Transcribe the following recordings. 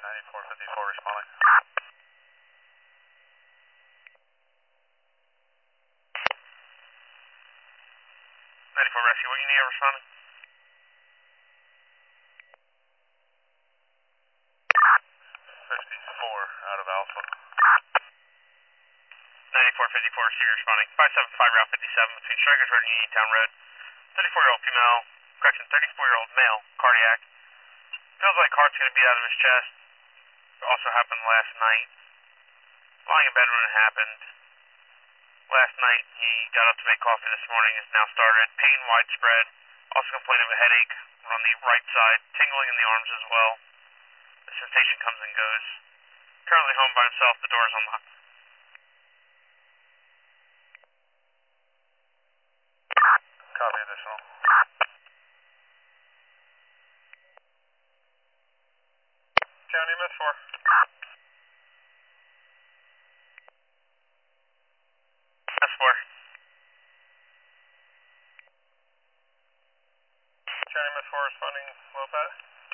9454 responding. 94 rescue, what you need responding? 54 out of Alpha. 9454 receiver responding. 575 Route 57 between Strikers Road and Uniontown Road. 34-year-old female, correction, 34-year-old male, cardiac. Feels like heart's going to beat out of his chest. It also happened last night. Lying in bed when it happened. Last night he got up to make coffee. This morning has now started. Pain widespread. Also complaining of a headache on the right side. Tingling in the arms as well. The sensation comes and goes. Currently home by himself. The door is unlocked. Copy additional. County MS4. MS4. County MS4 responding, low pat.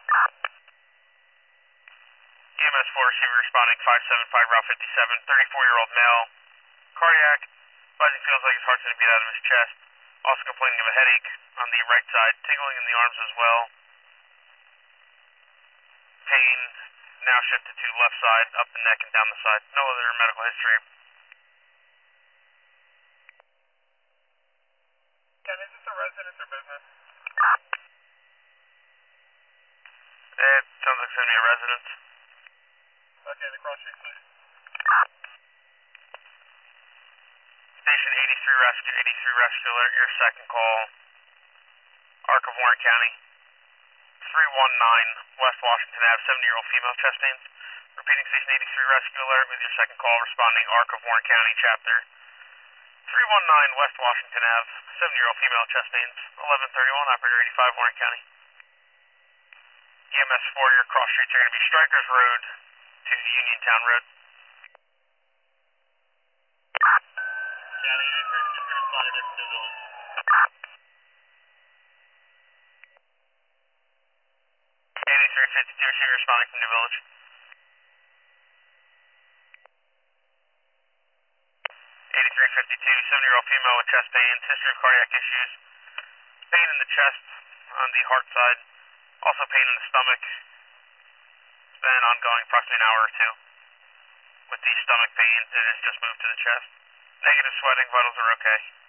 EMS4 receiver responding 575 Route 57, 34-year-old male, cardiac, rising feels like his heart's going to beat out of his chest, also complaining of a headache on the right side, tingling in the arms as well. Pain now shifted to left side, up the neck and down the side. No other medical history. Ken, is this a residence or business? It sounds like it's going to be a residence. Okay, the cross street, please. Station 83 Rescue, 83 Rescue Alert, your second call. Arc of Warren County. 319 West Washington Ave, 70-year-old female, chest pains. Repeating Station 83 Rescue Alert with your second call, responding Arc of Warren County, chapter. 319 West Washington Ave, 70-year-old female, chest pains. 1131, operator 85, Warren County. EMS4, your cross streets are going to be Strikers Road to Uniontown Road. County 83 responding there from New Village. 8352 receiver responding from New Village. 8352, 70-year-old female with chest pains, history of cardiac issues, pain in the chest on the heart side, also pain in the stomach. It's been ongoing approximately an hour or two. With the stomach pain, it has just moved to the chest. Negative sweating, vitals are okay.